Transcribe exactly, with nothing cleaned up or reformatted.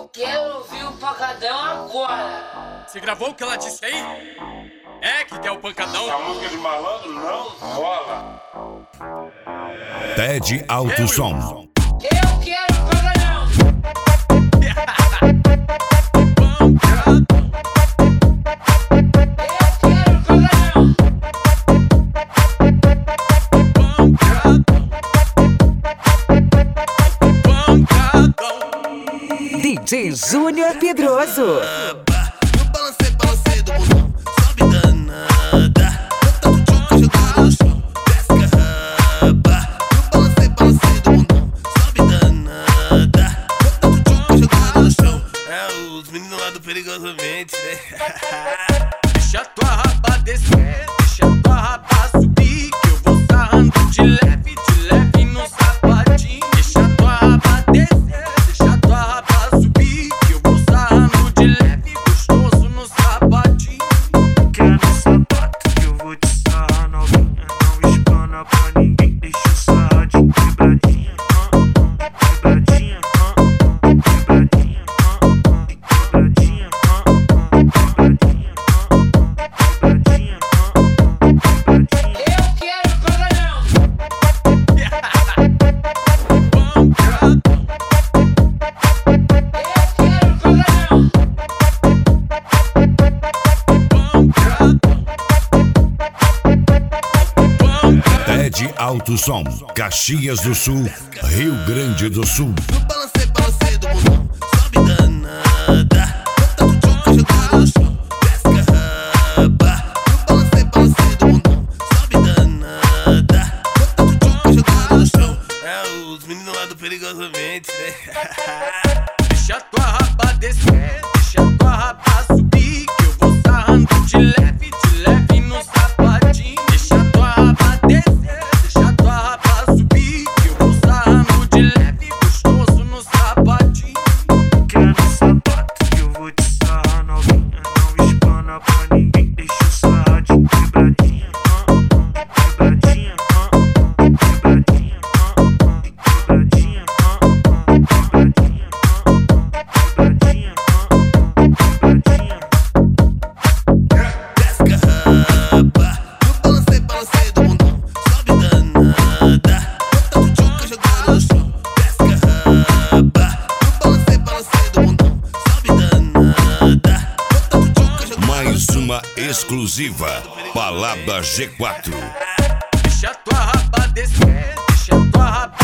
quero ouvir o pancadão agora. Você gravou o que ela disse aí? É que quer o pancadão? Essa música de malandro não rola. Ted Alto Som. Eu quero pancadão. D J Júnior Pedroso. No balancê, balancê do bundão, sobe danada. Canta do tchuca jogando no chão, desce carraba. No balancê, balancê do bundão, sobe danada. Canta do tchuca jogando no chão. É os meninos lá do Perigosamente, né? Deixa tua raba descer, deixa tua raba subir, que eu vou sarrando de leve, de leve no sapatinho. Deixa tua raba descer, deixa tua raba subir, que eu vou sarrando de leve, gostoso no sapatinho. Quer no sapato que eu vou te sarrar novinha. Não espana pra ninguém, deixa eu sarrar de quebradinha. Quebradinha, quebradinha, quebradinha, quebradinha. Eu quero pancadão. Ted Alto Som. Caxias do Sul, Rio Grande do Sul. No balancê, balancê do bundão, sobe danada. Canta do tchuca jogando no chão, desce carraba. No balancê, balancê do bundão, sobe danada. Canta do tchuca jogando no chão. É os meninos lá do Perigosamente, né? Deixa tua raba descer, deixa tua raba subir, que eu vou sarrando de leve, de leve no sapatinho. Deixa tua raba descer, deixa tua raba subir, que eu vou sarrando de leve, gostoso no sapatinho. Quer no sapato que eu vou te sarrar novinha. Não espana pra ninguém, deixa eu sarrar de quebradinha. Quebradinha, quebradinha, quebradinha, quebradinha, quebradinha, quebradinha. Desce carraba. No balancê, balancê do bundão, sobe danada. Canta do tchuca jogando no chão, desce carraba. No balancê, balancê do bundão, sobe danada. Canta do tchuca jogando no Mais chão. uma exclusiva. Balada G quatro. Deixa tua raba descer, deixa tua raba